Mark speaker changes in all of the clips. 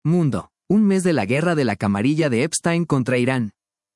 Speaker 1: Mundo. Un mes de la guerra de la camarilla de Epstein contra Irán.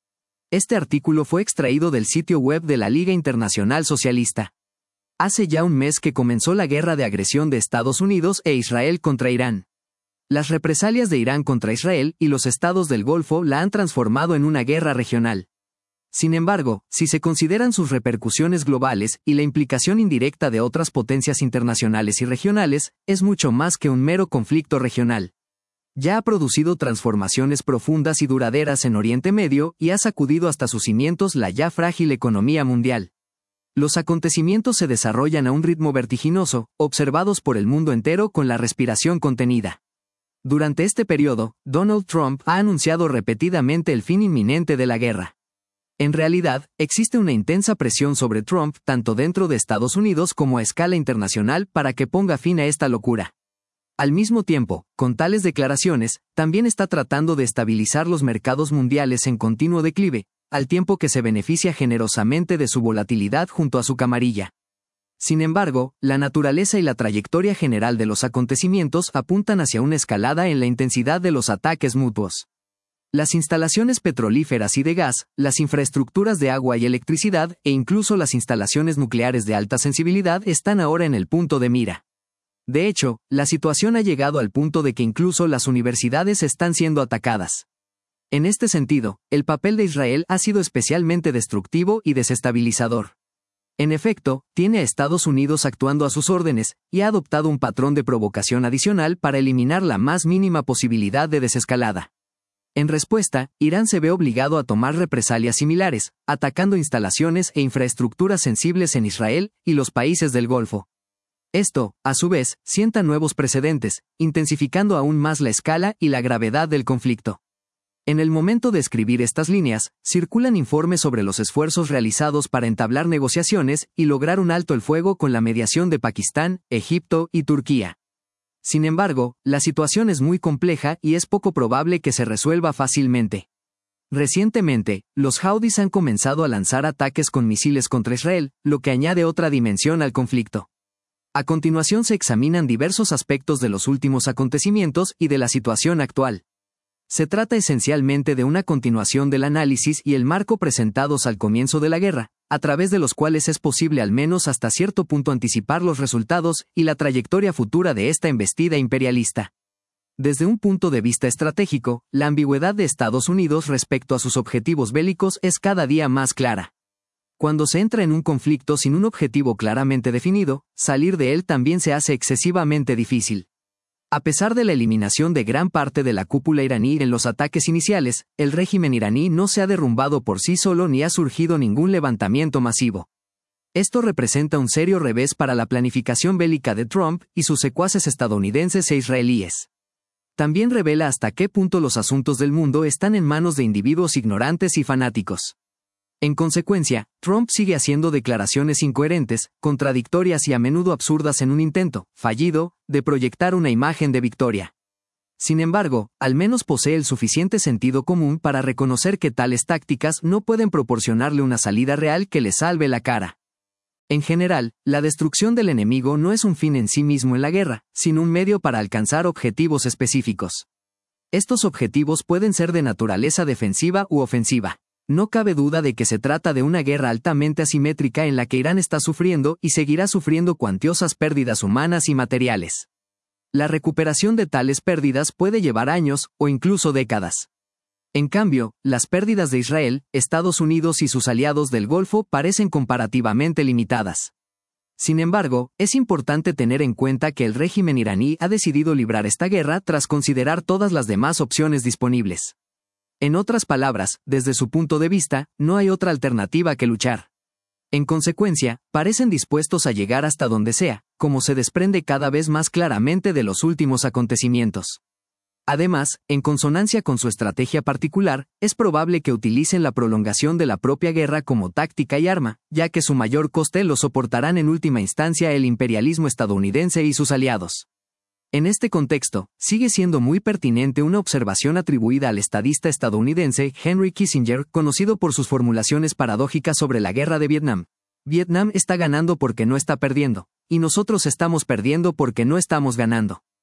Speaker 1: Este artículo fue extraído del sitio web de la Liga Internacional Socialista. Hace ya un mes que comenzó la guerra de agresión de Estados Unidos e Israel contra Irán. Las represalias de Irán contra Israel y los estados del Golfo la han transformado en una guerra regional. Sin embargo, si se consideran sus repercusiones globales y la implicación indirecta de otras potencias internacionales y regionales, es mucho más que un mero conflicto regional. Ya ha producido transformaciones profundas y duraderas en Oriente Medio y ha sacudido hasta sus cimientos la ya frágil economía mundial. Los acontecimientos se desarrollan a un ritmo vertiginoso, observados por el mundo entero con la respiración contenida. Durante este periodo, Donald Trump ha anunciado repetidamente el fin inminente de la guerra. En realidad, existe una intensa presión sobre Trump tanto dentro de Estados Unidos como a escala internacional para que ponga fin a esta locura. Al mismo tiempo, con tales declaraciones, también está tratando de estabilizar los mercados mundiales en continuo declive, al tiempo que se beneficia generosamente de su volatilidad junto a su camarilla. Sin embargo, la naturaleza y la trayectoria general de los acontecimientos apuntan hacia una escalada en la intensidad de los ataques mutuos. Las instalaciones petrolíferas y de gas, las infraestructuras de agua y electricidad, e incluso las instalaciones nucleares de alta sensibilidad están ahora en el punto de mira. De hecho, la situación ha llegado al punto de que incluso las universidades están siendo atacadas. En este sentido, el papel de Israel ha sido especialmente destructivo y desestabilizador. En efecto, tiene a Estados Unidos actuando a sus órdenes, y ha adoptado un patrón de provocación adicional para eliminar la más mínima posibilidad de desescalada. En respuesta, Irán se ve obligado a tomar represalias similares, atacando instalaciones e infraestructuras sensibles en Israel y los países del Golfo. Esto, a su vez, sienta nuevos precedentes, intensificando aún más la escala y la gravedad del conflicto. En el momento de escribir estas líneas, circulan informes sobre los esfuerzos realizados para entablar negociaciones y lograr un alto el fuego con la mediación de Pakistán, Egipto y Turquía. Sin embargo, la situación es muy compleja y es poco probable que se resuelva fácilmente. Recientemente, los Houthis han comenzado a lanzar ataques con misiles contra Israel, lo que añade otra dimensión al conflicto. A continuación se examinan diversos aspectos de los últimos acontecimientos y de la situación actual. Se trata esencialmente de una continuación del análisis y el marco presentados al comienzo de la guerra, a través de los cuales es posible al menos hasta cierto punto anticipar los resultados y la trayectoria futura de esta embestida imperialista. Desde un punto de vista estratégico, la ambigüedad de Estados Unidos respecto a sus objetivos bélicos es cada día más clara. Cuando se entra en un conflicto sin un objetivo claramente definido, salir de él también se hace excesivamente difícil. A pesar de la eliminación de gran parte de la cúpula iraní en los ataques iniciales, el régimen iraní no se ha derrumbado por sí solo ni ha surgido ningún levantamiento masivo. Esto representa un serio revés para la planificación bélica de Trump y sus secuaces estadounidenses e israelíes. También revela hasta qué punto los asuntos del mundo están en manos de individuos ignorantes y fanáticos. En consecuencia, Trump sigue haciendo declaraciones incoherentes, contradictorias y a menudo absurdas en un intento, fallido, de proyectar una imagen de victoria. Sin embargo, al menos posee el suficiente sentido común para reconocer que tales tácticas no pueden proporcionarle una salida real que le salve la cara. En general, la destrucción del enemigo no es un fin en sí mismo en la guerra, sino un medio para alcanzar objetivos específicos. Estos objetivos pueden ser de naturaleza defensiva u ofensiva. No cabe duda de que se trata de una guerra altamente asimétrica en la que Irán está sufriendo y seguirá sufriendo cuantiosas pérdidas humanas y materiales. La recuperación de tales pérdidas puede llevar años o incluso décadas. En cambio, las pérdidas de Israel, Estados Unidos y sus aliados del Golfo parecen comparativamente limitadas. Sin embargo, es importante tener en cuenta que el régimen iraní ha decidido librar esta guerra tras considerar todas las demás opciones disponibles. En otras palabras, desde su punto de vista, no hay otra alternativa que luchar. En consecuencia, parecen dispuestos a llegar hasta donde sea, como se desprende cada vez más claramente de los últimos acontecimientos. Además, en consonancia con su estrategia particular, es probable que utilicen la prolongación de la propia guerra como táctica y arma, ya que su mayor coste lo soportarán en última instancia el imperialismo estadounidense y sus aliados. En este contexto, sigue siendo muy pertinente una observación atribuida al estadista estadounidense Henry Kissinger, conocido por sus formulaciones paradójicas sobre la guerra de Vietnam. Vietnam está ganando porque no está perdiendo, y nosotros estamos perdiendo porque no estamos ganando.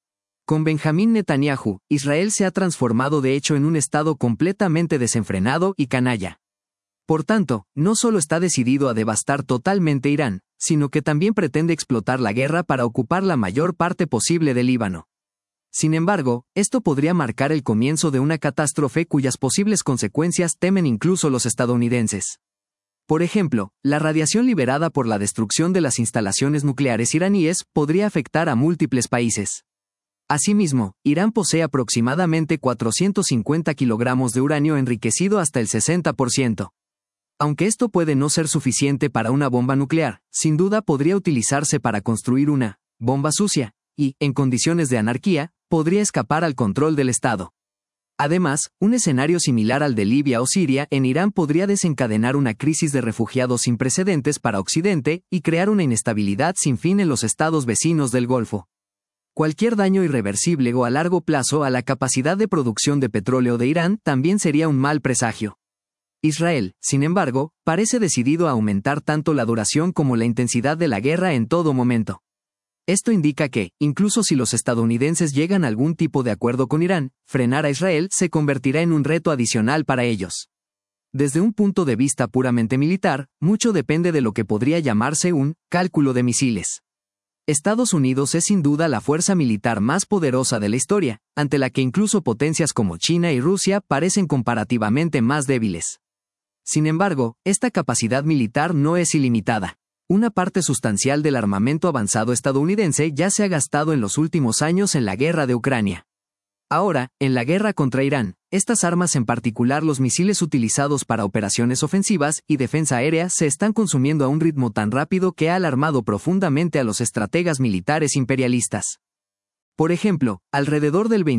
Speaker 1: Con Benjamín Netanyahu, Israel se ha transformado de hecho en un estado completamente desenfrenado y canalla. Por tanto, no solo está decidido a devastar totalmente Irán, sino que también pretende explotar la guerra para ocupar la mayor parte posible del Líbano. Sin embargo, esto podría marcar el comienzo de una catástrofe cuyas posibles consecuencias temen incluso los estadounidenses. Por ejemplo, la radiación liberada por la destrucción de las instalaciones nucleares iraníes podría afectar a múltiples países. Asimismo, Irán posee aproximadamente 450 kilogramos de uranio enriquecido hasta el 60%. Aunque esto puede no ser suficiente para una bomba nuclear, sin duda podría utilizarse para construir una bomba sucia, y, en condiciones de anarquía, podría escapar al control del Estado. Además, un escenario similar al de Libia o Siria en Irán podría desencadenar una crisis de refugiados sin precedentes para Occidente y crear una inestabilidad sin fin en los estados vecinos del Golfo. Cualquier daño irreversible o a largo plazo a la capacidad de producción de petróleo de Irán también sería un mal presagio. Israel, sin embargo, parece decidido a aumentar tanto la duración como la intensidad de la guerra en todo momento. Esto indica que, incluso si los estadounidenses llegan a algún tipo de acuerdo con Irán, frenar a Israel se convertirá en un reto adicional para ellos. Desde un punto de vista puramente militar, mucho depende de lo que podría llamarse un cálculo de misiles. Estados Unidos es sin duda la fuerza militar más poderosa de la historia, ante la que incluso potencias como China y Rusia parecen comparativamente más débiles. Sin embargo, esta capacidad militar no es ilimitada. Una parte sustancial del armamento avanzado estadounidense ya se ha gastado en los últimos años en la guerra de Ucrania. Ahora, en la guerra contra Irán, estas armas, en particular los misiles utilizados para operaciones ofensivas y defensa aérea, se están consumiendo a un ritmo tan rápido que ha alarmado profundamente a los estrategas militares imperialistas. Por ejemplo, alrededor del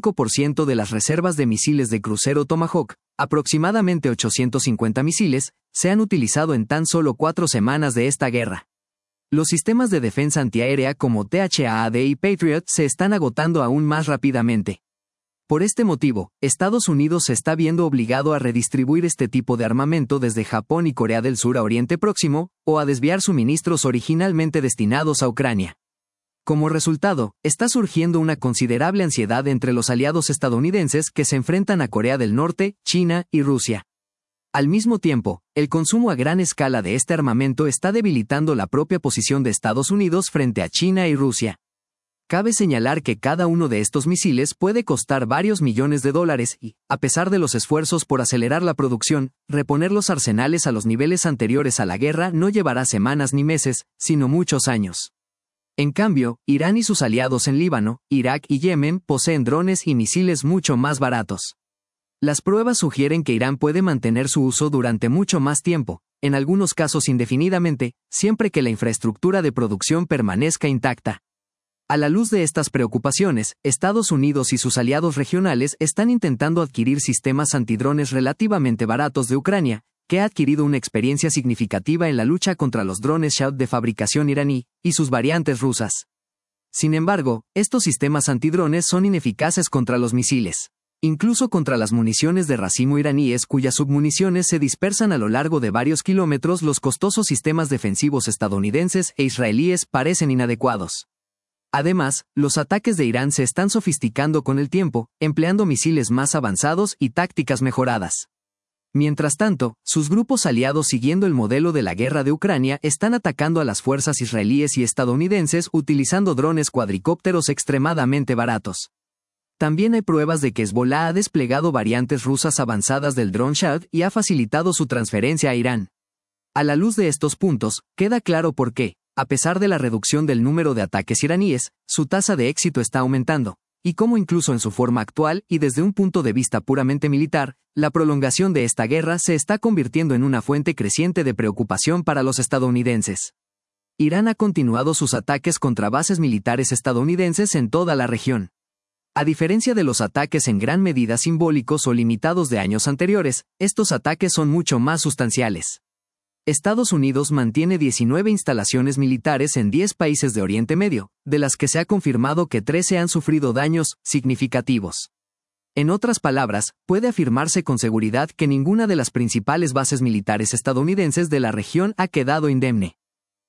Speaker 1: 25% de las reservas de misiles de crucero Tomahawk, aproximadamente 850 misiles, se han utilizado en tan solo 4 semanas de esta guerra. Los sistemas de defensa antiaérea como THAAD y Patriot se están agotando aún más rápidamente. Por este motivo, Estados Unidos se está viendo obligado a redistribuir este tipo de armamento desde Japón y Corea del Sur a Oriente Próximo, o a desviar suministros originalmente destinados a Ucrania. Como resultado, está surgiendo una considerable ansiedad entre los aliados estadounidenses que se enfrentan a Corea del Norte, China y Rusia. Al mismo tiempo, el consumo a gran escala de este armamento está debilitando la propia posición de Estados Unidos frente a China y Rusia. Cabe señalar que cada uno de estos misiles puede costar varios millones de dólares y, a pesar de los esfuerzos por acelerar la producción, reponer los arsenales a los niveles anteriores a la guerra no llevará semanas ni meses, sino muchos años. En cambio, Irán y sus aliados en Líbano, Irak y Yemen poseen drones y misiles mucho más baratos. Las pruebas sugieren que Irán puede mantener su uso durante mucho más tiempo, en algunos casos indefinidamente, siempre que la infraestructura de producción permanezca intacta. A la luz de estas preocupaciones, Estados Unidos y sus aliados regionales están intentando adquirir sistemas antidrones relativamente baratos de Ucrania, que ha adquirido una experiencia significativa en la lucha contra los drones Shahed de fabricación iraní, y sus variantes rusas. Sin embargo, estos sistemas antidrones son ineficaces contra los misiles. Incluso contra las municiones de racimo iraníes cuyas submuniciones se dispersan a lo largo de varios kilómetros, los costosos sistemas defensivos estadounidenses e israelíes parecen inadecuados. Además, los ataques de Irán se están sofisticando con el tiempo, empleando misiles más avanzados y tácticas mejoradas. Mientras tanto, sus grupos aliados siguiendo el modelo de la guerra de Ucrania están atacando a las fuerzas israelíes y estadounidenses utilizando drones cuadricópteros extremadamente baratos. También hay pruebas de que Hezbollah ha desplegado variantes rusas avanzadas del dron Shahed y ha facilitado su transferencia a Irán. A la luz de estos puntos, queda claro por qué, a pesar de la reducción del número de ataques iraníes, su tasa de éxito está aumentando, y cómo incluso en su forma actual y desde un punto de vista puramente militar, la prolongación de esta guerra se está convirtiendo en una fuente creciente de preocupación para los estadounidenses. Irán ha continuado sus ataques contra bases militares estadounidenses en toda la región. A diferencia de los ataques en gran medida simbólicos o limitados de años anteriores, estos ataques son mucho más sustanciales. Estados Unidos mantiene 19 instalaciones militares en 10 países de Oriente Medio, de las que se ha confirmado que 13 han sufrido daños significativos. En otras palabras, puede afirmarse con seguridad que ninguna de las principales bases militares estadounidenses de la región ha quedado indemne.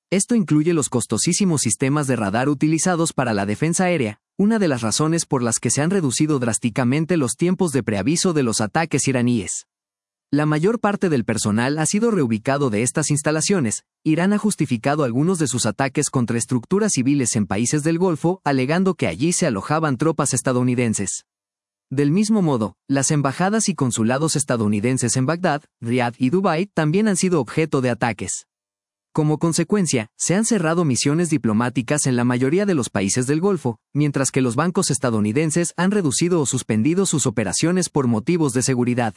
Speaker 1: Esto incluye los costosísimos sistemas de radar utilizados para la defensa aérea, una de las razones por las que se han reducido drásticamente los tiempos de preaviso de los ataques iraníes. La mayor parte del personal ha sido reubicado de estas instalaciones. Irán ha justificado algunos de sus ataques contra estructuras civiles en países del Golfo, alegando que allí se alojaban tropas estadounidenses. Del mismo modo, las embajadas y consulados estadounidenses en Bagdad, Riad y Dubái también han sido objeto de ataques. Como consecuencia, se han cerrado misiones diplomáticas en la mayoría de los países del Golfo, mientras que los bancos estadounidenses han reducido o suspendido sus operaciones por motivos de seguridad.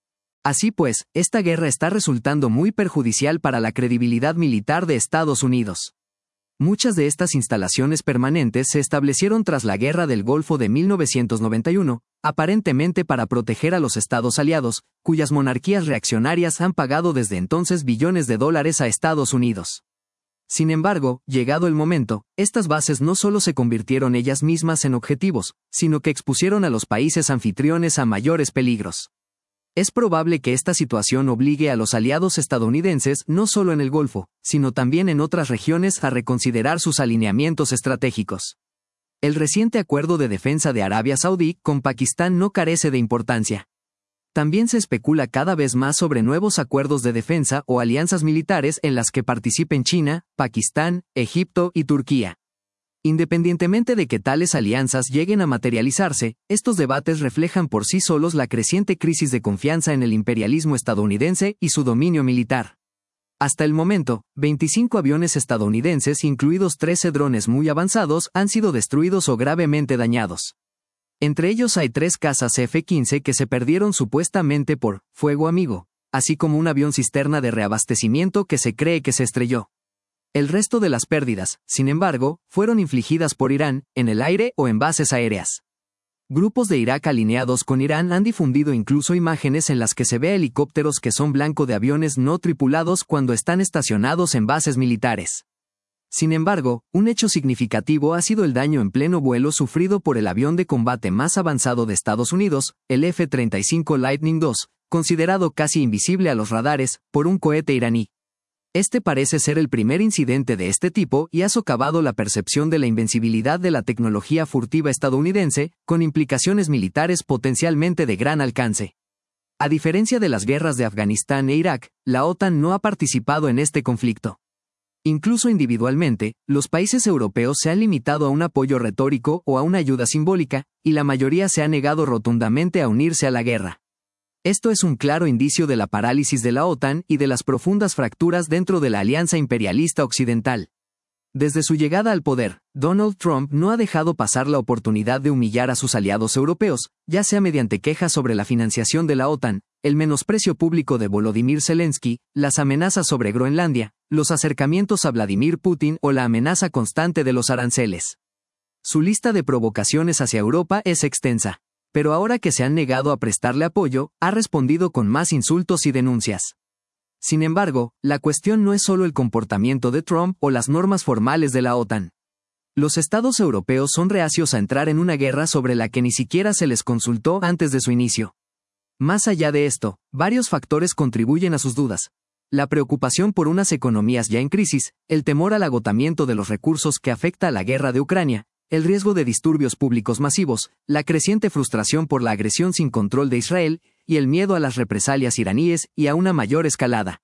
Speaker 1: Así pues, esta guerra está resultando muy perjudicial para la credibilidad militar de Estados Unidos. Muchas de estas instalaciones permanentes se establecieron tras la Guerra del Golfo de 1991, aparentemente para proteger a los estados aliados, cuyas monarquías reaccionarias han pagado desde entonces billones de dólares a Estados Unidos. Sin embargo, llegado el momento, estas bases no solo se convirtieron ellas mismas en objetivos, sino que expusieron a los países anfitriones a mayores peligros. Es probable que esta situación obligue a los aliados estadounidenses no solo en el Golfo, sino también en otras regiones a reconsiderar sus alineamientos estratégicos. El reciente acuerdo de defensa de Arabia Saudí con Pakistán no carece de importancia. También se especula cada vez más sobre nuevos acuerdos de defensa o alianzas militares en las que participen China, Pakistán, Egipto y Turquía. Independientemente de que tales alianzas lleguen a materializarse, estos debates reflejan por sí solos la creciente crisis de confianza en el imperialismo estadounidense y su dominio militar. Hasta el momento, 25 aviones estadounidenses, incluidos 13 drones muy avanzados, han sido destruidos o gravemente dañados. Entre ellos hay 3 cazas F-15 que se perdieron supuestamente por fuego amigo, así como un avión cisterna de reabastecimiento que se cree que se estrelló. El resto de las pérdidas, sin embargo, fueron infligidas por Irán, en el aire o en bases aéreas. Grupos de Irak alineados con Irán han difundido incluso imágenes en las que se ve helicópteros que son blanco de aviones no tripulados cuando están estacionados en bases militares. Sin embargo, un hecho significativo ha sido el daño en pleno vuelo sufrido por el avión de combate más avanzado de Estados Unidos, el F-35 Lightning II, considerado casi invisible a los radares, por un cohete iraní. Este parece ser el primer incidente de este tipo y ha socavado la percepción de la invencibilidad de la tecnología furtiva estadounidense, con implicaciones militares potencialmente de gran alcance. A diferencia de las guerras de Afganistán e Irak, la OTAN no ha participado en este conflicto. Incluso individualmente, los países europeos se han limitado a un apoyo retórico o a una ayuda simbólica, y la mayoría se ha negado rotundamente a unirse a la guerra. Esto es un claro indicio de la parálisis de la OTAN y de las profundas fracturas dentro de la alianza imperialista occidental. Desde su llegada al poder, Donald Trump no ha dejado pasar la oportunidad de humillar a sus aliados europeos, ya sea mediante quejas sobre la financiación de la OTAN, el menosprecio público de Volodymyr Zelensky, las amenazas sobre Groenlandia, los acercamientos a Vladimir Putin o la amenaza constante de los aranceles. Su lista de provocaciones hacia Europa es extensa. Pero ahora que se han negado a prestarle apoyo, ha respondido con más insultos y denuncias. Sin embargo, la cuestión no es solo el comportamiento de Trump o las normas formales de la OTAN. Los estados europeos son reacios a entrar en una guerra sobre la que ni siquiera se les consultó antes de su inicio. Más allá de esto, varios factores contribuyen a sus dudas. La preocupación por unas economías ya en crisis, el temor al agotamiento de los recursos que afecta a la guerra de Ucrania, el riesgo de disturbios públicos masivos, la creciente frustración por la agresión sin control de Israel, y el miedo a las represalias iraníes y a una mayor escalada.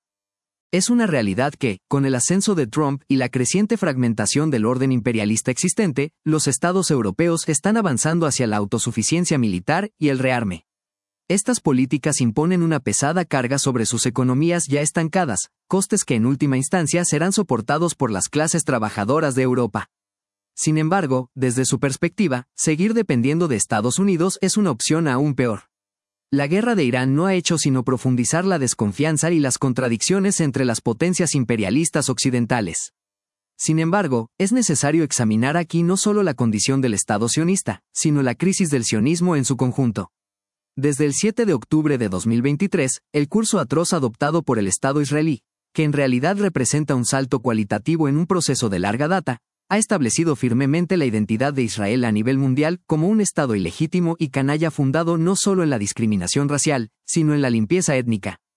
Speaker 1: Es una realidad que, con el ascenso de Trump y la creciente fragmentación del orden imperialista existente, los estados europeos están avanzando hacia la autosuficiencia militar y el rearme. Estas políticas imponen una pesada carga sobre sus economías ya estancadas, costes que en última instancia serán soportados por las clases trabajadoras de Europa. Sin embargo, desde su perspectiva, seguir dependiendo de Estados Unidos es una opción aún peor. La guerra de Irán no ha hecho sino profundizar la desconfianza y las contradicciones entre las potencias imperialistas occidentales. Sin embargo, es necesario examinar aquí no solo la condición del Estado sionista, sino la crisis del sionismo en su conjunto. Desde el 7 de octubre de 2023, el curso atroz adoptado por el Estado israelí, que en realidad representa un salto cualitativo en un proceso de larga data, ha establecido firmemente la identidad de Israel a nivel mundial como un Estado ilegítimo y canalla fundado no solo en la discriminación racial, sino en la limpieza étnica.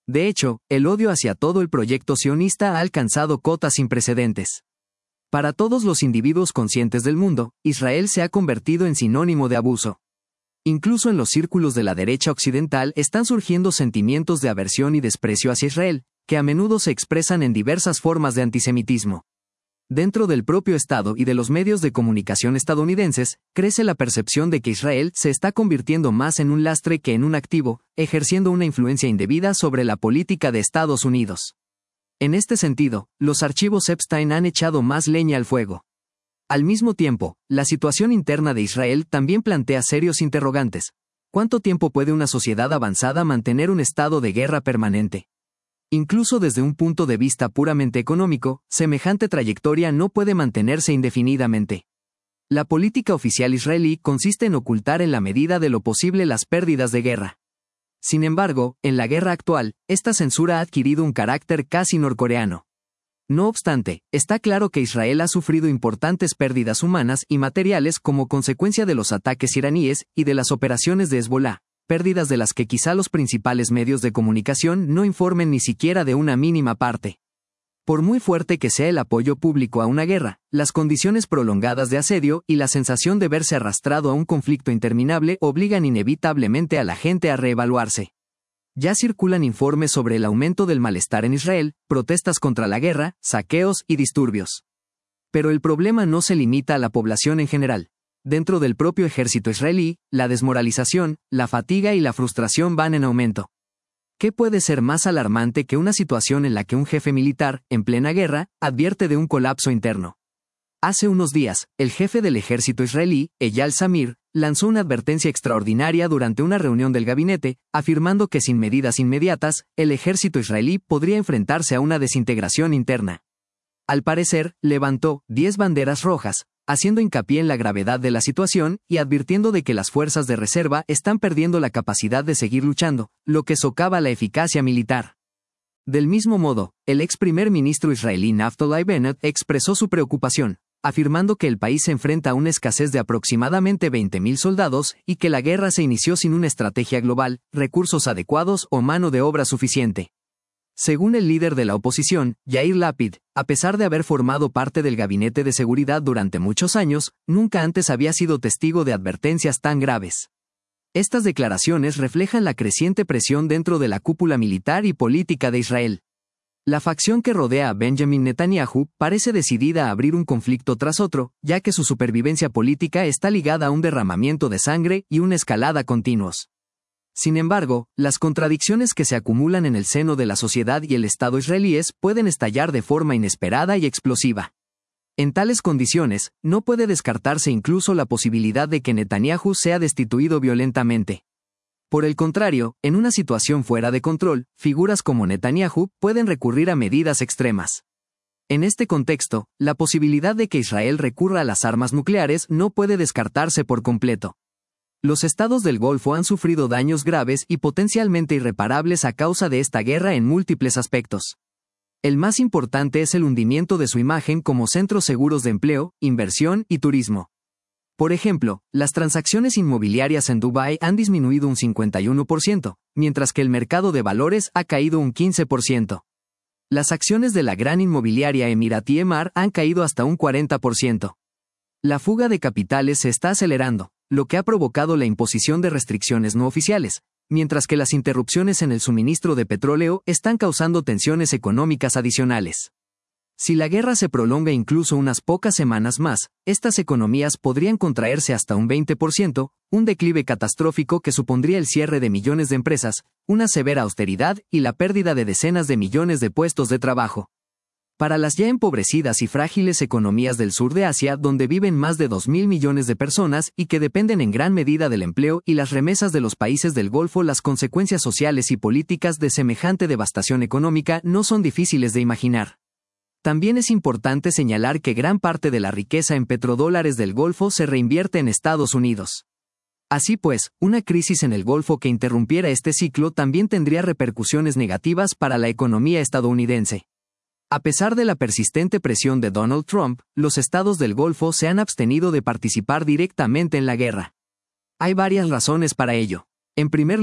Speaker 1: De hecho, el odio hacia todo el proyecto sionista ha alcanzado cotas sin precedentes. Para todos los individuos conscientes del mundo, Israel se ha convertido en sinónimo de abuso. Incluso en los círculos de la derecha occidental están surgiendo sentimientos de aversión y desprecio hacia Israel, que a menudo se expresan en diversas formas de antisemitismo. Dentro del propio Estado y de los medios de comunicación estadounidenses, crece la percepción de que Israel se está convirtiendo más en un lastre que en un activo, ejerciendo una influencia indebida sobre la política de Estados Unidos. En este sentido, los archivos Epstein han echado más leña al fuego. Al mismo tiempo, la situación interna de Israel también plantea serios interrogantes. ¿Cuánto tiempo puede una sociedad avanzada mantener un estado de guerra permanente? Incluso desde un punto de vista puramente económico, semejante trayectoria no puede mantenerse indefinidamente. La política oficial israelí consiste en ocultar en la medida de lo posible las pérdidas de guerra. Sin embargo, en la guerra actual, esta censura ha adquirido un carácter casi norcoreano. No obstante, está claro que Israel ha sufrido importantes pérdidas humanas y materiales como consecuencia de los ataques iraníes y de las operaciones de Hezbolá, pérdidas de las que quizá los principales medios de comunicación no informen ni siquiera de una mínima parte. Por muy fuerte que sea el apoyo público a una guerra, las condiciones prolongadas de asedio y la sensación de verse arrastrado a un conflicto interminable obligan inevitablemente a la gente a reevaluarse. Ya circulan informes sobre el aumento del malestar en Israel, protestas contra la guerra, saqueos y disturbios. Pero el problema no se limita a la población en general. Dentro del propio ejército israelí, la desmoralización, la fatiga y la frustración van en aumento. ¿Qué puede ser más alarmante que una situación en la que un jefe militar, en plena guerra, advierte de un colapso interno? Hace unos días, el jefe del ejército israelí, Eyal Zamir, lanzó una advertencia extraordinaria durante una reunión del gabinete, afirmando que sin medidas inmediatas, el ejército israelí podría enfrentarse a una desintegración interna. Al parecer, levantó 10 banderas rojas, haciendo hincapié en la gravedad de la situación y advirtiendo de que las fuerzas de reserva están perdiendo la capacidad de seguir luchando, lo que socava la eficacia militar. Del mismo modo, el ex primer ministro israelí Naftali Bennett expresó su preocupación, afirmando que el país se enfrenta a una escasez de aproximadamente 20.000 soldados y que la guerra se inició sin una estrategia global, recursos adecuados o mano de obra suficiente. Según el líder de la oposición, Yair Lapid, a pesar de haber formado parte del gabinete de seguridad durante muchos años, nunca antes había sido testigo de advertencias tan graves. Estas declaraciones reflejan la creciente presión dentro de la cúpula militar y política de Israel. La facción que rodea a Benjamin Netanyahu parece decidida a abrir un conflicto tras otro, ya que su supervivencia política está ligada a un derramamiento de sangre y una escalada continuos. Sin embargo, las contradicciones que se acumulan en el seno de la sociedad y el Estado israelíes pueden estallar de forma inesperada y explosiva. En tales condiciones, no puede descartarse incluso la posibilidad de que Netanyahu sea destituido violentamente. Por el contrario, en una situación fuera de control, figuras como Netanyahu pueden recurrir a medidas extremas. En este contexto, la posibilidad de que Israel recurra a las armas nucleares no puede descartarse por completo. Los estados del Golfo han sufrido daños graves y potencialmente irreparables a causa de esta guerra en múltiples aspectos. El más importante es el hundimiento de su imagen como centros seguros de empleo, inversión y turismo. Por ejemplo, las transacciones inmobiliarias en Dubái han disminuido un 51%, mientras que el mercado de valores ha caído un 15%. Las acciones de la gran inmobiliaria emiratí Emaar han caído hasta un 40%. La fuga de capitales se está acelerando, lo que ha provocado la imposición de restricciones no oficiales, mientras que las interrupciones en el suministro de petróleo están causando tensiones económicas adicionales. Si la guerra se prolonga incluso unas pocas semanas más, estas economías podrían contraerse hasta un 20%, un declive catastrófico que supondría el cierre de millones de empresas, una severa austeridad y la pérdida de decenas de millones de puestos de trabajo. Para las ya empobrecidas y frágiles economías del sur de Asia, donde viven más de 2.000 millones de personas y que dependen en gran medida del empleo y las remesas de los países del Golfo, las consecuencias sociales y políticas de semejante devastación económica no son difíciles de imaginar. También es importante señalar que gran parte de la riqueza en petrodólares del Golfo se reinvierte en Estados Unidos. Así pues, una crisis en el Golfo que interrumpiera este ciclo también tendría repercusiones negativas para la economía estadounidense. A pesar de la persistente presión de Donald Trump, los estados del Golfo se han abstenido de participar directamente en la guerra. Hay varias razones para ello. En primer lugar,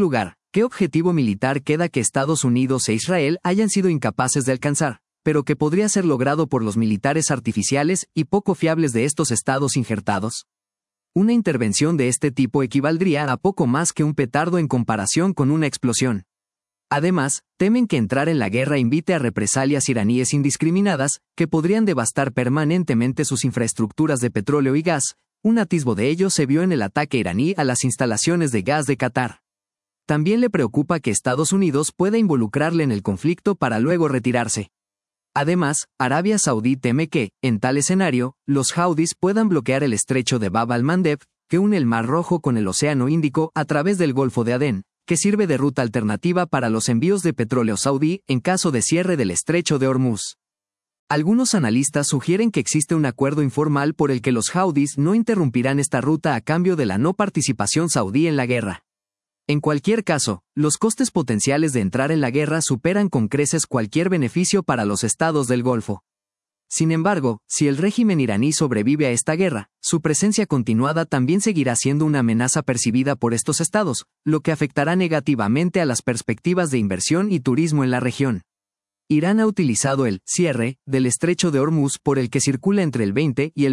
Speaker 1: ¿Qué objetivo militar queda que Estados Unidos e Israel hayan sido incapaces de alcanzar, pero que podría ser logrado por los militares artificiales y poco fiables de estos estados injertados? Una intervención de este tipo equivaldría a poco más que un petardo en comparación con una explosión. Además, temen que entrar en la guerra invite a represalias iraníes indiscriminadas, que podrían devastar permanentemente sus infraestructuras de petróleo y gas. Un atisbo de ello se vio en el ataque iraní a las instalaciones de gas de Qatar. También le preocupa que Estados Unidos pueda involucrarle en el conflicto para luego retirarse. Además, Arabia Saudí teme que, en tal escenario, los Houthis puedan bloquear el estrecho de Bab al-Mandeb, que une el Mar Rojo con el Océano Índico a través del Golfo de Adén, que sirve de ruta alternativa para los envíos de petróleo saudí en caso de cierre del estrecho de Hormuz. Algunos analistas sugieren que existe un acuerdo informal por el que los Houthis no interrumpirán esta ruta a cambio de la no participación saudí en la guerra. En cualquier caso, los costes potenciales de entrar en la guerra superan con creces cualquier beneficio para los estados del Golfo. Sin embargo, si el régimen iraní sobrevive a esta guerra, su presencia continuada también seguirá siendo una amenaza percibida por estos estados, lo que afectará negativamente a las perspectivas de inversión y turismo en la región. Irán ha utilizado el cierre del estrecho de Hormuz por el que circula entre el 20 y el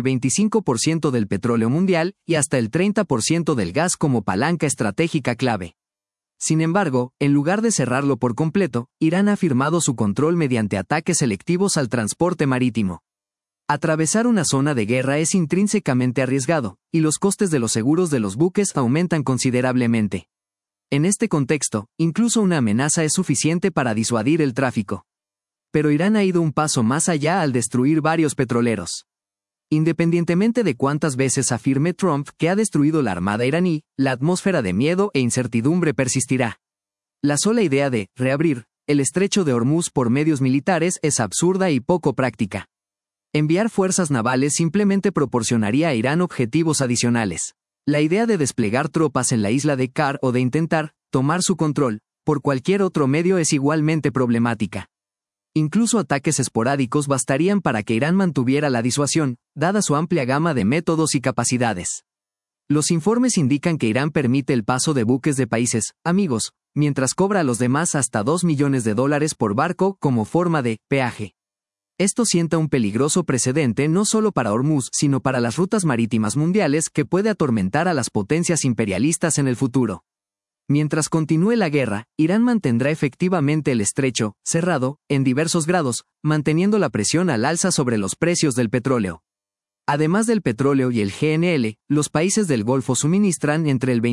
Speaker 1: 25% del petróleo mundial y hasta el 30% del gas como palanca estratégica clave. Sin embargo, en lugar de cerrarlo por completo, Irán ha afirmado su control mediante ataques selectivos al transporte marítimo. Atravesar una zona de guerra es intrínsecamente arriesgado, y los costes de los seguros de los buques aumentan considerablemente. En este contexto, incluso una amenaza es suficiente para disuadir el tráfico. Pero Irán ha ido un paso más allá al destruir varios petroleros. Independientemente de cuántas veces afirme Trump que ha destruido la armada iraní, la atmósfera de miedo e incertidumbre persistirá. La sola idea de reabrir el estrecho de Hormuz por medios militares es absurda y poco práctica. Enviar fuerzas navales simplemente proporcionaría a Irán objetivos adicionales. La idea de desplegar tropas en la isla de Kar o de intentar tomar su control por cualquier otro medio es igualmente problemática. Incluso ataques esporádicos bastarían para que Irán mantuviera la disuasión, dada su amplia gama de métodos y capacidades. Los informes indican que Irán permite el paso de buques de países amigos, mientras cobra a los demás hasta $2 millones por barco como forma de peaje. Esto sienta un peligroso precedente no solo para Hormuz, sino para las rutas marítimas mundiales que puede atormentar a las potencias imperialistas en el futuro. Mientras continúe la guerra, Irán mantendrá efectivamente el estrecho cerrado, en diversos grados, manteniendo la presión al alza sobre los precios del petróleo. Además del petróleo y el GNL, los países del Golfo suministran entre el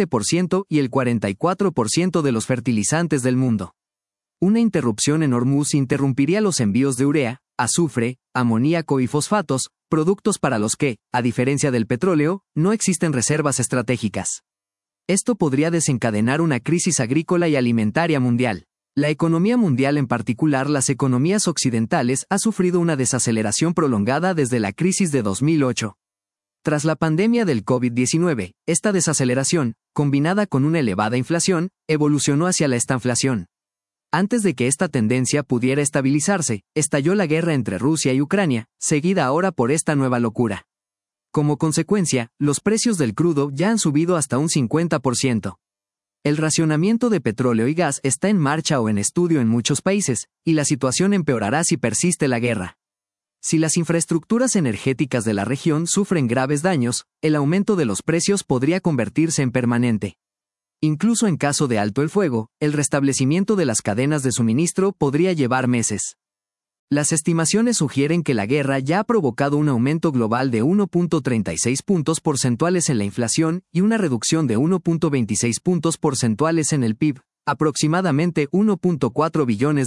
Speaker 1: 27% y el 44% de los fertilizantes del mundo. Una interrupción en Hormuz interrumpiría los envíos de urea, azufre, amoníaco y fosfatos, productos para los que, a diferencia del petróleo, no existen reservas estratégicas. Esto podría desencadenar una crisis agrícola y alimentaria mundial. La economía mundial, en particular las economías occidentales, ha sufrido una desaceleración prolongada desde la crisis de 2008. Tras la pandemia del COVID-19, esta desaceleración, combinada con una elevada inflación, evolucionó hacia la estanflación. Antes de que esta tendencia pudiera estabilizarse, estalló la guerra entre Rusia y Ucrania, seguida ahora por esta nueva locura. Como consecuencia, los precios del crudo ya han subido hasta un 50%. El racionamiento de petróleo y gas está en marcha o en estudio en muchos países, y la situación empeorará si persiste la guerra. Si las infraestructuras energéticas de la región sufren graves daños, el aumento de los precios podría convertirse en permanente. Incluso en caso de alto el fuego, el restablecimiento de las cadenas de suministro podría llevar meses. Las estimaciones sugieren que la guerra ya ha provocado un aumento global de 1.36 puntos porcentuales en la inflación y una reducción de 1.26 puntos porcentuales en el PIB, aproximadamente $1.4 billones.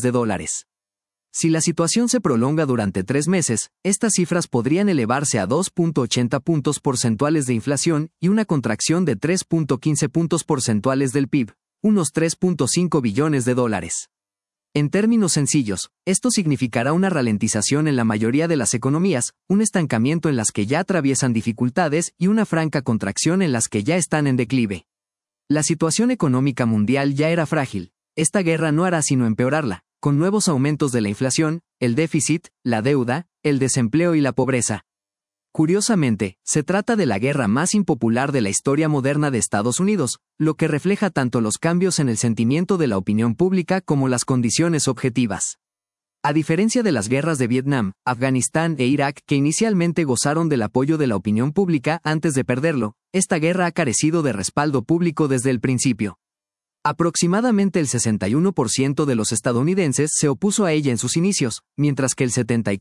Speaker 1: Si la situación se prolonga durante 3 meses, estas cifras podrían elevarse a 2.80 puntos porcentuales de inflación y una contracción de 3.15 puntos porcentuales del PIB, unos $3.5 billones. En términos sencillos, esto significará una ralentización en la mayoría de las economías, un estancamiento en las que ya atraviesan dificultades y una franca contracción en las que ya están en declive. La situación económica mundial ya era frágil. Esta guerra no hará sino empeorarla, con nuevos aumentos de la inflación, el déficit, la deuda, el desempleo y la pobreza. Curiosamente, se trata de la guerra más impopular de la historia moderna de Estados Unidos, lo que refleja tanto los cambios en el sentimiento de la opinión pública como las condiciones objetivas. A diferencia de las guerras de Vietnam, Afganistán e Irak que inicialmente gozaron del apoyo de la opinión pública antes de perderlo, esta guerra ha carecido de respaldo público desde el principio. Aproximadamente el 61% de los estadounidenses se opuso a ella en sus inicios, mientras que el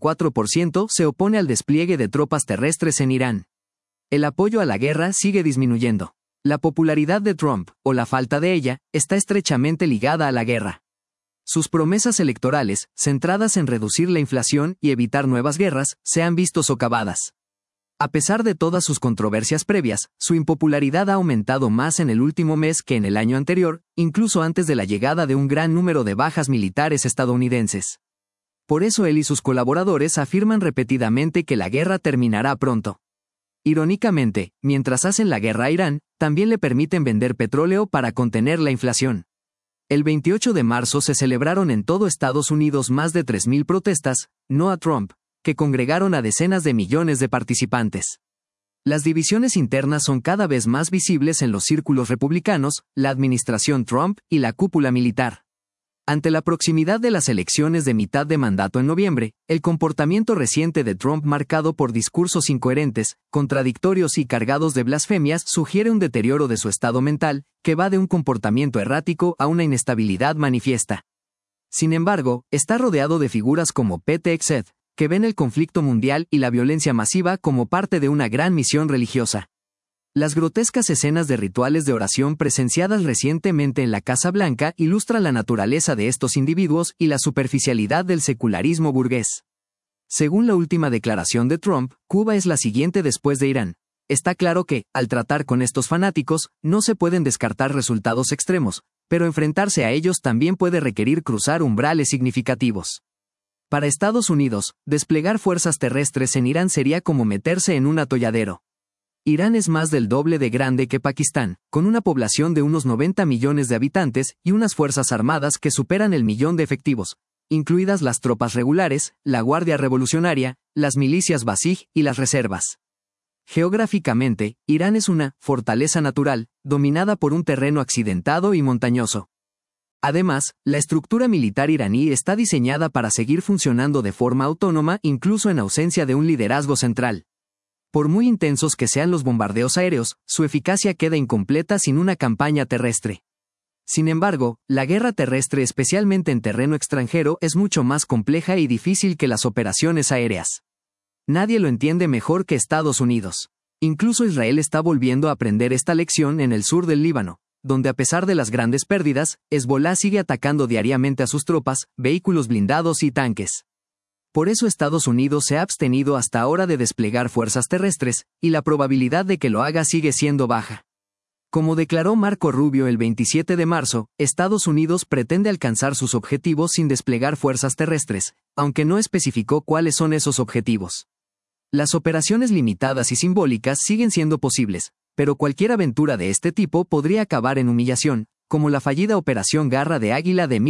Speaker 1: 74% se opone al despliegue de tropas terrestres en Irán. El apoyo a la guerra sigue disminuyendo. La popularidad de Trump, o la falta de ella, está estrechamente ligada a la guerra. Sus promesas electorales, centradas en reducir la inflación y evitar nuevas guerras, se han visto socavadas. A pesar de todas sus controversias previas, su impopularidad ha aumentado más en el último mes que en el año anterior, incluso antes de la llegada de un gran número de bajas militares estadounidenses. Por eso él y sus colaboradores afirman repetidamente que la guerra terminará pronto. Irónicamente, mientras hacen la guerra a Irán, también le permiten vender petróleo para contener la inflación. El 28 de marzo se celebraron en todo Estados Unidos más de 3.000 protestas, no a Trump, que congregaron a decenas de millones de participantes. Las divisiones internas son cada vez más visibles en los círculos republicanos, la administración Trump y la cúpula militar. Ante la proximidad de las elecciones de mitad de mandato en noviembre, el comportamiento reciente de Trump marcado por discursos incoherentes, contradictorios y cargados de blasfemias sugiere un deterioro de su estado mental, que va de un comportamiento errático a una inestabilidad manifiesta. Sin embargo, está rodeado de figuras como Pete Hegseth, que ven el conflicto mundial y la violencia masiva como parte de una gran misión religiosa. Las grotescas escenas de rituales de oración presenciadas recientemente en la Casa Blanca ilustran la naturaleza de estos individuos y la superficialidad del secularismo burgués. Según la última declaración de Trump, Cuba es la siguiente después de Irán. Está claro que, al tratar con estos fanáticos, no se pueden descartar resultados extremos, pero enfrentarse a ellos también puede requerir cruzar umbrales significativos. Para Estados Unidos, desplegar fuerzas terrestres en Irán sería como meterse en un atolladero. Irán es más del doble de grande que Pakistán, con una población de unos 90 millones de habitantes y unas fuerzas armadas que superan el millón de efectivos, incluidas las tropas regulares, la Guardia Revolucionaria, las milicias Basij y las reservas. Geográficamente, Irán es una fortaleza natural, dominada por un terreno accidentado y montañoso. Además, la estructura militar iraní está diseñada para seguir funcionando de forma autónoma incluso en ausencia de un liderazgo central. Por muy intensos que sean los bombardeos aéreos, su eficacia queda incompleta sin una campaña terrestre. Sin embargo, la guerra terrestre especialmente en terreno extranjero es mucho más compleja y difícil que las operaciones aéreas. Nadie lo entiende mejor que Estados Unidos. Incluso Israel está volviendo a aprender esta lección en el sur del Líbano, donde a pesar de las grandes pérdidas, Hezbolá sigue atacando diariamente a sus tropas, vehículos blindados y tanques. Por eso Estados Unidos se ha abstenido hasta ahora de desplegar fuerzas terrestres, y la probabilidad de que lo haga sigue siendo baja. Como declaró Marco Rubio el 27 de marzo, Estados Unidos pretende alcanzar sus objetivos sin desplegar fuerzas terrestres, aunque no especificó cuáles son esos objetivos. Las operaciones limitadas y simbólicas siguen siendo posibles, pero cualquier aventura de este tipo podría acabar en humillación, como la fallida Operación Garra de Águila de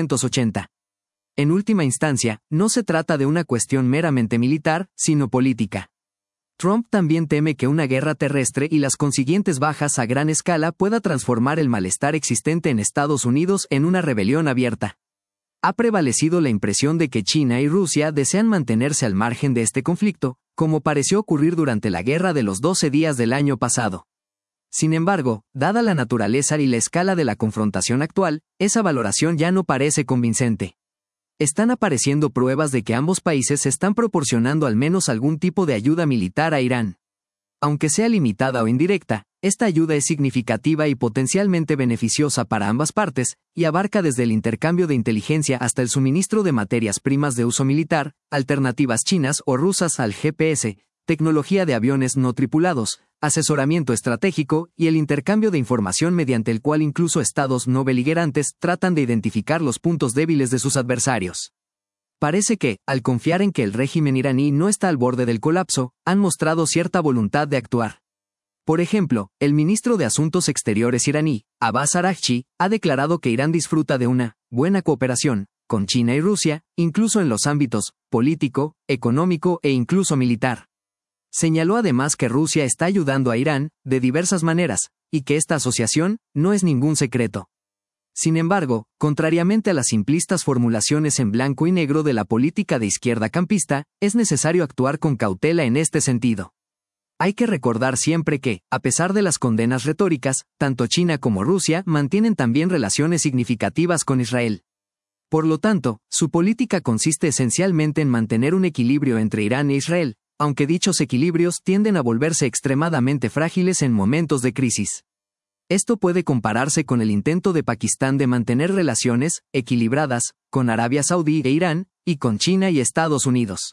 Speaker 1: 1980. En última instancia, no se trata de una cuestión meramente militar, sino política. Trump también teme que una guerra terrestre y las consiguientes bajas a gran escala pueda transformar el malestar existente en Estados Unidos en una rebelión abierta. Ha prevalecido la impresión de que China y Rusia desean mantenerse al margen de este conflicto, como pareció ocurrir durante la Guerra de los 12 días del año pasado. Sin embargo, dada la naturaleza y la escala de la confrontación actual, esa valoración ya no parece convincente. Están apareciendo pruebas de que ambos países están proporcionando al menos algún tipo de ayuda militar a Irán. Aunque sea limitada o indirecta, esta ayuda es significativa y potencialmente beneficiosa para ambas partes, y abarca desde el intercambio de inteligencia hasta el suministro de materias primas de uso militar, alternativas chinas o rusas al GPS, tecnología de aviones no tripulados, asesoramiento estratégico y el intercambio de información mediante el cual incluso estados no beligerantes tratan de identificar los puntos débiles de sus adversarios. Parece que, al confiar en que el régimen iraní no está al borde del colapso, han mostrado cierta voluntad de actuar. Por ejemplo, el ministro de Asuntos Exteriores iraní, Abbas Araghchi, ha declarado que Irán disfruta de una buena cooperación con China y Rusia, incluso en los ámbitos político, económico e incluso militar. Señaló además que Rusia está ayudando a Irán, de diversas maneras, y que esta asociación no es ningún secreto. Sin embargo, contrariamente a las simplistas formulaciones en blanco y negro de la política de izquierda campista, es necesario actuar con cautela en este sentido. Hay que recordar siempre que, a pesar de las condenas retóricas, tanto China como Rusia mantienen también relaciones significativas con Israel. Por lo tanto, su política consiste esencialmente en mantener un equilibrio entre Irán e Israel, aunque dichos equilibrios tienden a volverse extremadamente frágiles en momentos de crisis. Esto puede compararse con el intento de Pakistán de mantener relaciones equilibradas con Arabia Saudí e Irán, y con China y Estados Unidos.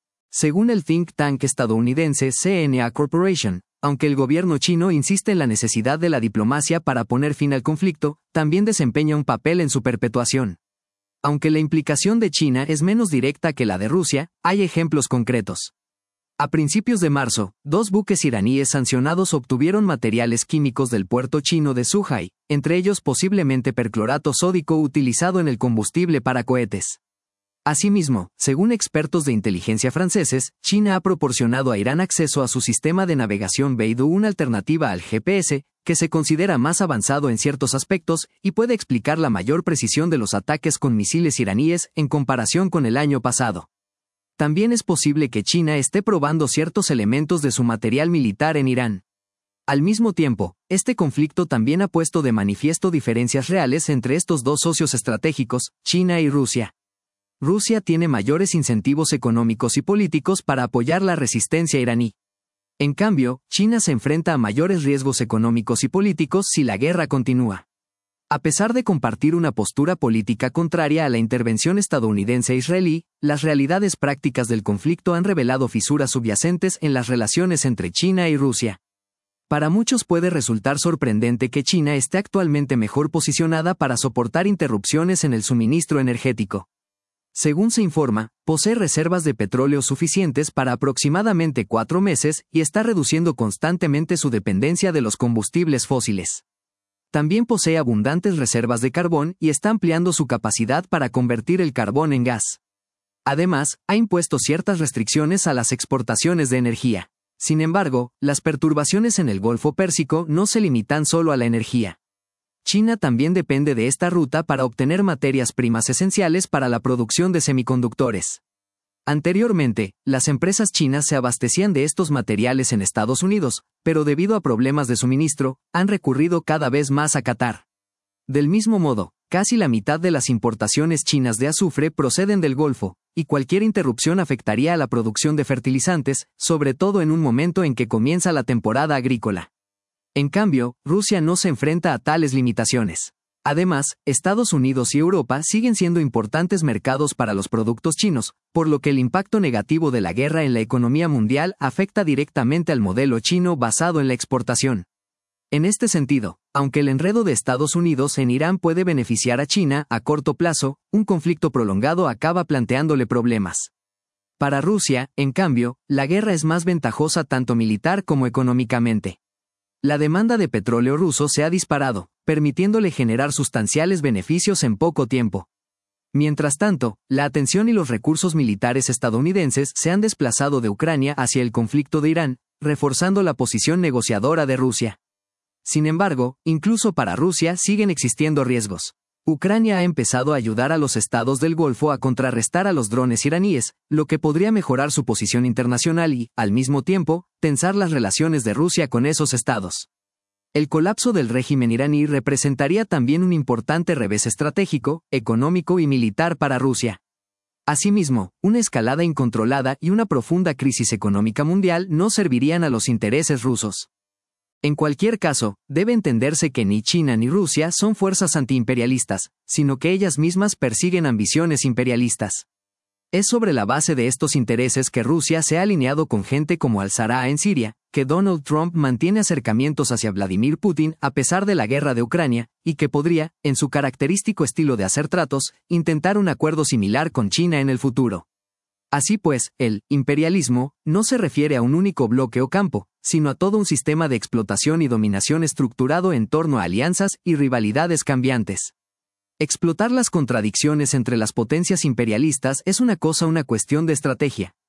Speaker 1: Según el think tank estadounidense CNA Corporation, aunque el gobierno chino insiste en la necesidad de la diplomacia para poner fin al conflicto, también desempeña un papel en su perpetuación. Aunque la implicación de China es menos directa que la de Rusia, hay ejemplos concretos. A principios de marzo, 2 buques iraníes sancionados obtuvieron materiales químicos del puerto chino de Zhuhai, entre ellos posiblemente perclorato sódico utilizado en el combustible para cohetes. Asimismo, según expertos de inteligencia franceses, China ha proporcionado a Irán acceso a su sistema de navegación Beidou, una alternativa al GPS, que se considera más avanzado en ciertos aspectos y puede explicar la mayor precisión de los ataques con misiles iraníes en comparación con el año pasado. También es posible que China esté probando ciertos elementos de su material militar en Irán. Al mismo tiempo, este conflicto también ha puesto de manifiesto diferencias reales entre estos dos socios estratégicos, China y Rusia. Rusia tiene mayores incentivos económicos y políticos para apoyar la resistencia iraní. En cambio, China se enfrenta a mayores riesgos económicos y políticos si la guerra continúa. A pesar de compartir una postura política contraria a la intervención estadounidense e israelí, las realidades prácticas del conflicto han revelado fisuras subyacentes en las relaciones entre China y Rusia. Para muchos puede resultar sorprendente que China esté actualmente mejor posicionada para soportar interrupciones en el suministro energético. Según se informa, posee reservas de petróleo suficientes para aproximadamente 4 meses y está reduciendo constantemente su dependencia de los combustibles fósiles. También posee abundantes reservas de carbón y está ampliando su capacidad para convertir el carbón en gas. Además, ha impuesto ciertas restricciones a las exportaciones de energía. Sin embargo, las perturbaciones en el Golfo Pérsico no se limitan solo a la energía. China también depende de esta ruta para obtener materias primas esenciales para la producción de semiconductores. Anteriormente, las empresas chinas se abastecían de estos materiales en Estados Unidos, pero debido a problemas de suministro, han recurrido cada vez más a Qatar. Del mismo modo, casi la mitad de las importaciones chinas de azufre proceden del Golfo, y cualquier interrupción afectaría a la producción de fertilizantes, sobre todo en un momento en que comienza la temporada agrícola. En cambio, Rusia no se enfrenta a tales limitaciones. Además, Estados Unidos y Europa siguen siendo importantes mercados para los productos chinos, por lo que el impacto negativo de la guerra en la economía mundial afecta directamente al modelo chino basado en la exportación. En este sentido, aunque el enredo de Estados Unidos en Irán puede beneficiar a China a corto plazo, un conflicto prolongado acaba planteándole problemas. Para Rusia, en cambio, la guerra es más ventajosa tanto militar como económicamente. La demanda de petróleo ruso se ha disparado, permitiéndole generar sustanciales beneficios en poco tiempo. Mientras tanto, la atención y los recursos militares estadounidenses se han desplazado de Ucrania hacia el conflicto de Irán, reforzando la posición negociadora de Rusia. Sin embargo, incluso para Rusia siguen existiendo riesgos. Ucrania ha empezado a ayudar a los estados del Golfo a contrarrestar a los drones iraníes, lo que podría mejorar su posición internacional y, al mismo tiempo, tensar las relaciones de Rusia con esos estados. El colapso del régimen iraní representaría también un importante revés estratégico, económico y militar para Rusia. Asimismo, una escalada incontrolada y una profunda crisis económica mundial no servirían a los intereses rusos. En cualquier caso, debe entenderse que ni China ni Rusia son fuerzas antiimperialistas, sino que ellas mismas persiguen ambiciones imperialistas. Es sobre la base de estos intereses que Rusia se ha alineado con gente como al-Zarqa en Siria, que Donald Trump mantiene acercamientos hacia Vladimir Putin a pesar de la guerra de Ucrania, y que podría, en su característico estilo de hacer tratos, intentar un acuerdo similar con China en el futuro. Así pues, el imperialismo no se refiere a un único bloque o campo, sino a todo un sistema de explotación y dominación estructurado en torno a alianzas y rivalidades cambiantes. Explotar las contradicciones entre las potencias imperialistas es una cuestión de estrategia,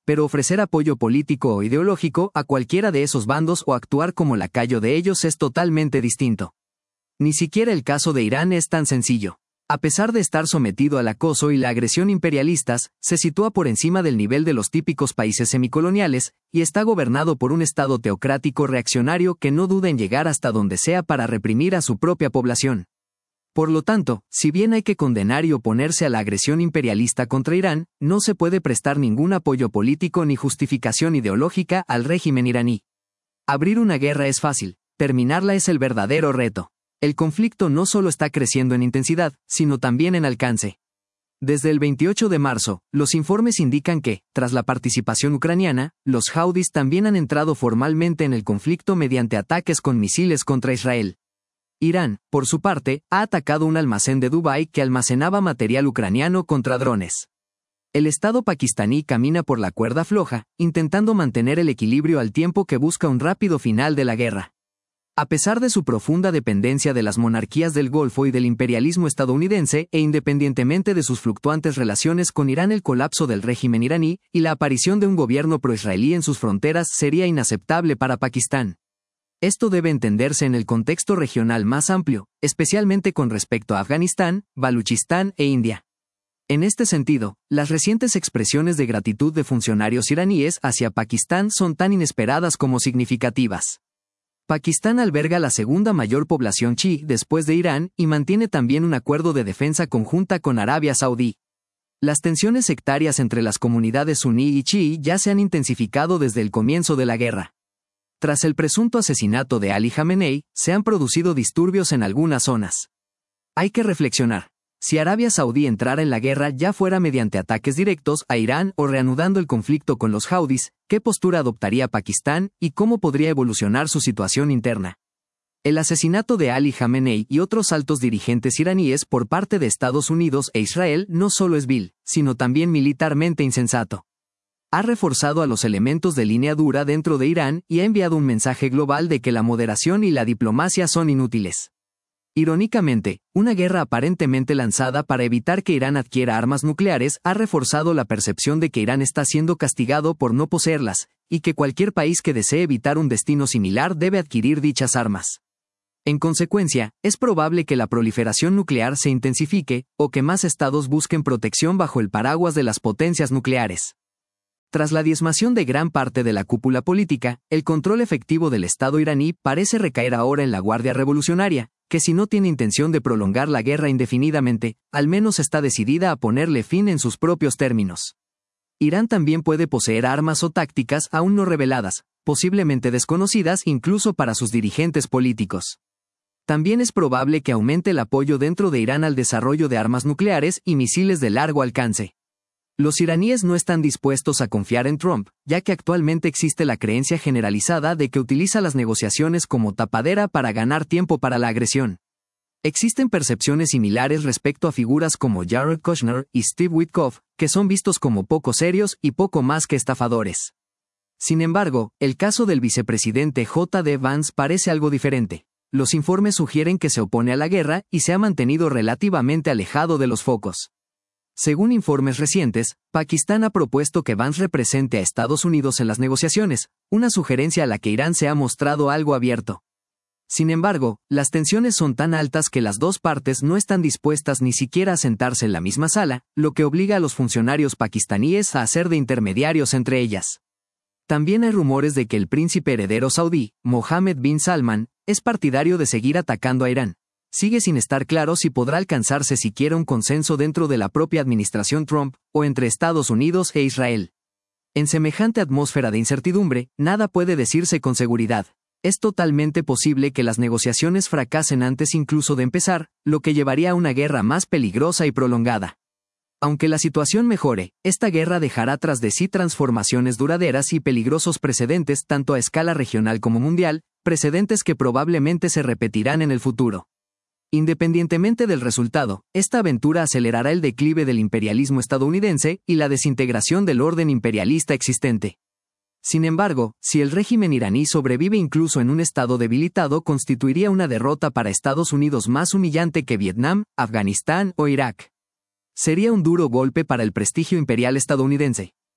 Speaker 1: pero ofrecer apoyo político o ideológico a cualquiera de esos bandos o actuar como lacayo de ellos es totalmente distinto. Ni siquiera el caso de Irán es tan sencillo. A pesar de estar sometido al acoso y la agresión imperialistas, se sitúa por encima del nivel de los típicos países semicoloniales, y está gobernado por un Estado teocrático reaccionario que no duda en llegar hasta donde sea para reprimir a su propia población. Por lo tanto, si bien hay que condenar y oponerse a la agresión imperialista contra Irán, no se puede prestar ningún apoyo político ni justificación ideológica al régimen iraní. Abrir una guerra es fácil, terminarla es el verdadero reto. El conflicto no solo está creciendo en intensidad, sino también en alcance. Desde el 28 de marzo, los informes indican que, tras la participación ucraniana, los Houthis también han entrado formalmente en el conflicto mediante ataques con misiles contra Israel. Irán, por su parte, ha atacado un almacén de Dubái que almacenaba material ucraniano contra drones. El Estado pakistaní camina por la cuerda floja, intentando mantener el equilibrio al tiempo que busca un rápido final de la guerra. A pesar de su profunda dependencia de las monarquías del Golfo y del imperialismo estadounidense, e independientemente de sus fluctuantes relaciones con Irán, el colapso del régimen iraní y la aparición de un gobierno proisraelí en sus fronteras sería inaceptable para Pakistán. Esto debe entenderse en el contexto regional más amplio, especialmente con respecto a Afganistán, Baluchistán e India. En este sentido, las recientes expresiones de gratitud de funcionarios iraníes hacia Pakistán son tan inesperadas como significativas. Pakistán alberga la segunda mayor población chií después de Irán y mantiene también un acuerdo de defensa conjunta con Arabia Saudí. Las tensiones sectarias entre las comunidades suní y chií ya se han intensificado desde el comienzo de la guerra. Tras el presunto asesinato de Ali Jamenei, se han producido disturbios en algunas zonas. Hay que reflexionar. Si Arabia Saudí entrara en la guerra ya fuera mediante ataques directos a Irán o reanudando el conflicto con los Houthis, ¿qué postura adoptaría Pakistán y cómo podría evolucionar su situación interna? El asesinato de Ali Jamenei y otros altos dirigentes iraníes por parte de Estados Unidos e Israel no solo es vil, sino también militarmente insensato. Ha reforzado a los elementos de línea dura dentro de Irán y ha enviado un mensaje global de que la moderación y la diplomacia son inútiles. Irónicamente, una guerra aparentemente lanzada para evitar que Irán adquiera armas nucleares ha reforzado la percepción de que Irán está siendo castigado por no poseerlas, y que cualquier país que desee evitar un destino similar debe adquirir dichas armas. En consecuencia, es probable que la proliferación nuclear se intensifique, o que más estados busquen protección bajo el paraguas de las potencias nucleares. Tras la diezmación de gran parte de la cúpula política, el control efectivo del Estado iraní parece recaer ahora en la Guardia Revolucionaria, que si no tiene intención de prolongar la guerra indefinidamente, al menos está decidida a ponerle fin en sus propios términos. Irán también puede poseer armas o tácticas aún no reveladas, posiblemente desconocidas incluso para sus dirigentes políticos. También es probable que aumente el apoyo dentro de Irán al desarrollo de armas nucleares y misiles de largo alcance. Los iraníes no están dispuestos a confiar en Trump, ya que actualmente existe la creencia generalizada de que utiliza las negociaciones como tapadera para ganar tiempo para la agresión. Existen percepciones similares respecto a figuras como Jared Kushner y Steve Witkoff, que son vistos como poco serios y poco más que estafadores. Sin embargo, el caso del vicepresidente J.D. Vance parece algo diferente. Los informes sugieren que se opone a la guerra y se ha mantenido relativamente alejado de los focos. Según informes recientes, Pakistán ha propuesto que Vance represente a Estados Unidos en las negociaciones, una sugerencia a la que Irán se ha mostrado algo abierto. Sin embargo, las tensiones son tan altas que las dos partes no están dispuestas ni siquiera a sentarse en la misma sala, lo que obliga a los funcionarios pakistaníes a hacer de intermediarios entre ellas. También hay rumores de que el príncipe heredero saudí, Mohammed bin Salman, es partidario de seguir atacando a Irán. Sigue sin estar claro si podrá alcanzarse siquiera un consenso dentro de la propia administración Trump, o entre Estados Unidos e Israel. En semejante atmósfera de incertidumbre, nada puede decirse con seguridad. Es totalmente posible que las negociaciones fracasen antes incluso de empezar, lo que llevaría a una guerra más peligrosa y prolongada. Aunque la situación mejore, esta guerra dejará tras de sí transformaciones duraderas y peligrosos precedentes tanto a escala regional como mundial, precedentes que probablemente se repetirán en el futuro. Independientemente del resultado, esta aventura acelerará el declive del imperialismo estadounidense y la desintegración del orden imperialista existente. Sin embargo, si el régimen iraní sobrevive incluso en un estado debilitado, constituiría una derrota para Estados Unidos más humillante que Vietnam, Afganistán o Irak. Sería un duro golpe para el prestigio imperial estadounidense.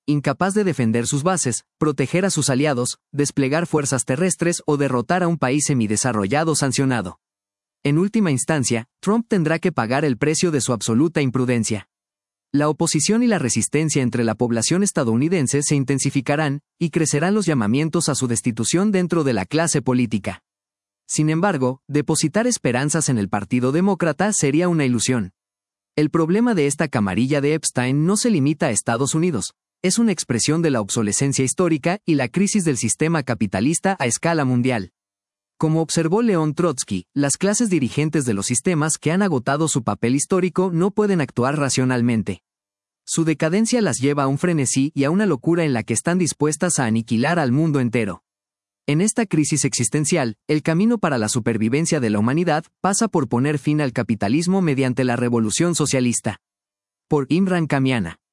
Speaker 1: incapaz de defender sus bases, proteger a sus aliados, desplegar fuerzas terrestres o derrotar a un país semidesarrollado sancionado. En última instancia, Trump tendrá que pagar el precio de su absoluta imprudencia. La oposición y la resistencia entre la población estadounidense se intensificarán, y crecerán los llamamientos a su destitución dentro de la clase política. Sin embargo, depositar esperanzas en el Partido Demócrata sería una ilusión. El problema de esta camarilla de Epstein no se limita a Estados Unidos. Es una expresión de la obsolescencia histórica y la crisis del sistema capitalista a escala mundial. Como observó León Trotsky, las clases dirigentes de los sistemas que han agotado su papel histórico no pueden actuar racionalmente. Su decadencia las lleva a un frenesí y a una locura en la que están dispuestas a aniquilar al mundo entero. En esta crisis existencial, el camino para la supervivencia de la humanidad pasa por poner fin al capitalismo mediante la revolución socialista. Por Imran Kamiana.